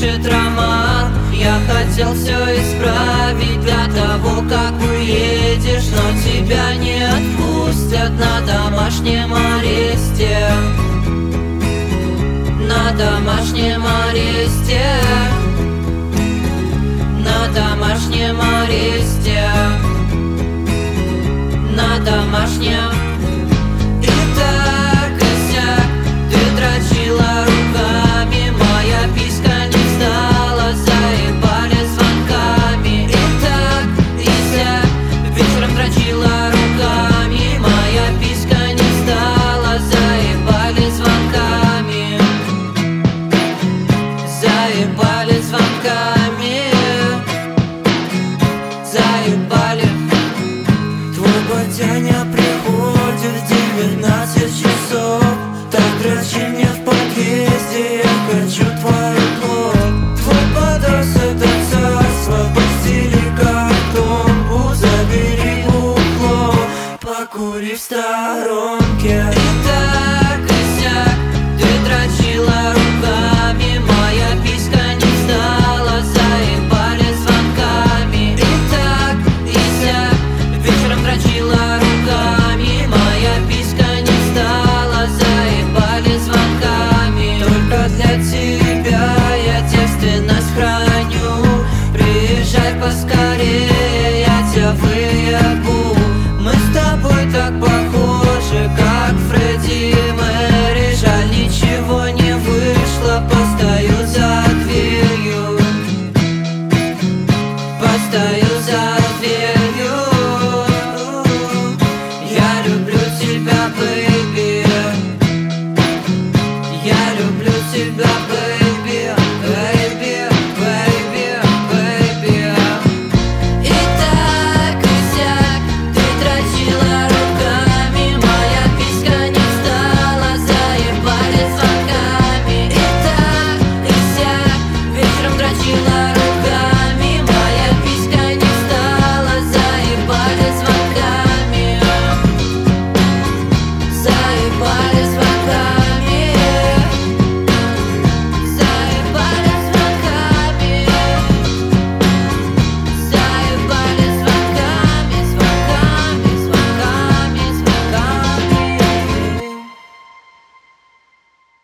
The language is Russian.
пишет роман. Я хотел все исправить для того, как уедешь, но тебя не отпустят на домашнем аресте. На домашнем аресте. На домашнем аресте. На домашнем. И так и сяк ты дрочила руками, моя писька не встала, заебали звонками. И так и сяк вечером дрочила руками, моя писька не встала, заебали звонками. Заебали звонками. Заебали. Твой батяня приходит в 19 часов. Так дрочи мне в подъезде, я хочу твою плоть. Твой подрос — это царство, постели как томбу. Забери угло, покури в сторонке. И так и сяк ты дрочила руками, моя писька не встала, заебали звонками. И так и сяк вечером дрочила руками, моя писька не встала, заебали звонками. Только для тебя я девственность храню. Приезжай поскорее, я тебя выебу. Мы с тобой так похожи, как Фредди и Мэри. Жаль, ничего не вышло, постою